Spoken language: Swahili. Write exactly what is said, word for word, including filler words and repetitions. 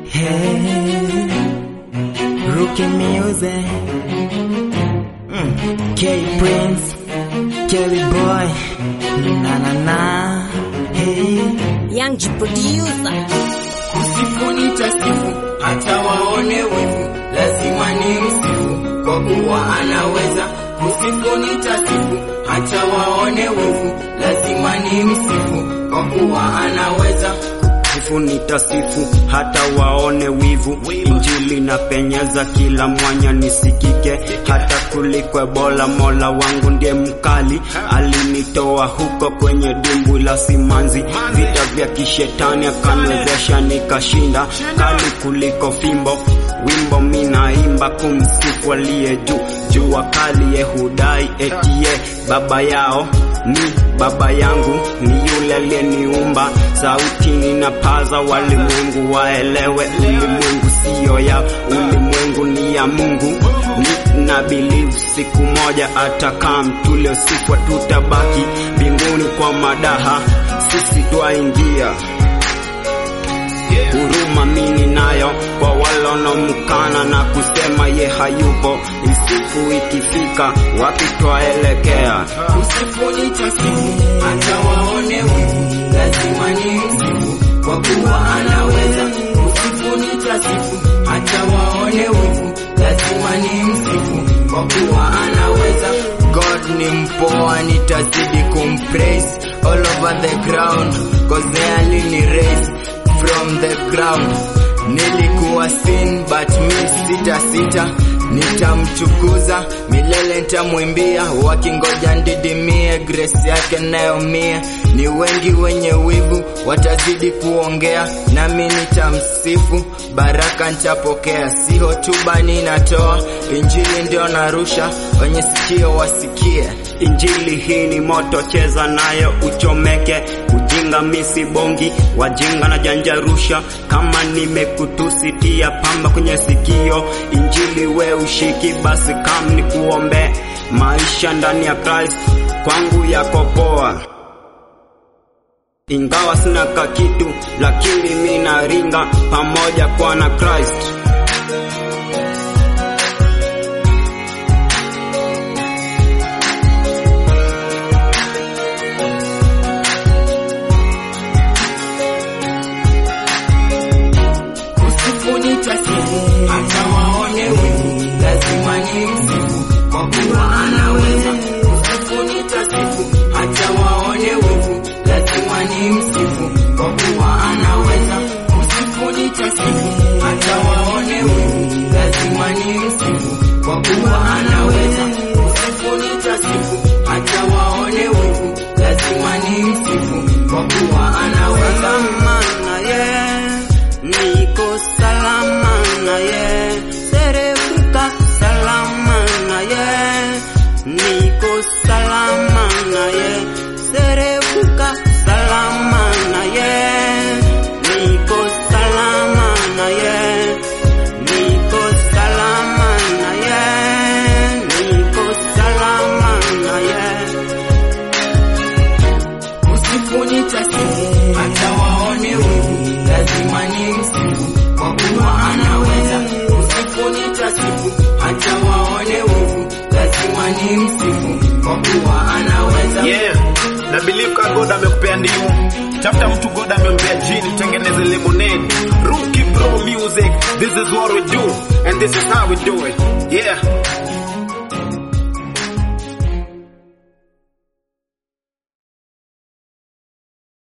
Hey, Rookie Music, mm. K Prince, Kelly Boy, na na na, hey, Young G producer. Kusifu nitasifu, hata waone wivu, lazima ni msifu, kwa kuwa anaweza. Kusifu nitasifu, hata waone wivu, lazima ni msifu, kwa kuwa anaweza. Kusifu nitasifu hata waone wivu, injili na penyeza kila mwanya nisikike, hata kuliko Ebola. Mola wangu ndiye mkali, alinitoa huko kwenye dimbu la simanzi, vita vya kishetani akaniwezesha nikashinda, kali kuliko fimbo. Wimbo minaimba kumsifu aliye juu, jua kali Yehudai etie baba yao ni baba yangu, ni yule aliyeniumba. Sauti ninapaza walimwengu waelewe, ulimwengu siyo ya ulimwengu, ni ya Mungu. Ni na believe siku moja atakaa mtule sifa, tutabaki mbinguni kwa madaha, sisi twaingia. Huruma mini nayo kwa walonomkana na kusema ye hayupo, isiku ikifika wapi twaelekea. Kusifu nitasifu, hata waone wivu, lazima ni msifu, kwa kuwa anaweza. Kusifu nitasifu, hata waone wivu, lazima ni msifu, kwa kuwa anaweza. God ni mpoa, nitazidi kumpraise all over the ground, cause they alini raise from the ground. Nilikuwa sin but mi sita sita, nitamchukuza milele, nitamwimbia wakingoja ndidimie, grace yake nayo mie. Ni wengi wenye wivu watazidi kuongea, nami nitamsifu, baraka nitapokea. Si hotuba ninatoa, injili ndio narusha, wenye sikio wasikie. Injili hii ni moto, cheza nayo uchomeke. Ujinga misi bongi, wajinga na janjarusha. Kama nimekutusitia pamba kwenye sikio, injili we ushiki, basi kam ni kuombe. Maisha ndani ya Christ kwangu yako poa, ingawa sina kakitu, lakini mina ringa pamoja kwa na Christ. Hata waone wivu, lazima ni msifu, kwa kuwa anaweza. Kusifu nitasifu, hata waone wivu, lazima ni msifu, kwa kuwa anaweza. Kusifu nitasifu, hata waone wivu, lazima ni msifu, kwa kuwa anaweza. Kusifu nitasifu, hata waone wivu, lazima ni msifu, kwa kuwa anaweza. Salama ye, niko salama na ye, serefuka salama na ye, niko salama na ye, serefuka salama na ye, niko salama na ye, niko salama na ye, niko salama na ye. Kusifu nitasifu, hata waone wivu, lazima ni msifu, kwa kuwa anaweza. Kusifu nitasifu, hata waone wivu, lazima ni msifu, kwa kuwa anaweza. Yeah, na believe ka God amekupea ndimu, tafuta mtu God amempea jini, tengeneze lemonade. Rookie Pro Music, this is what we do and this is how we do it. Yeah.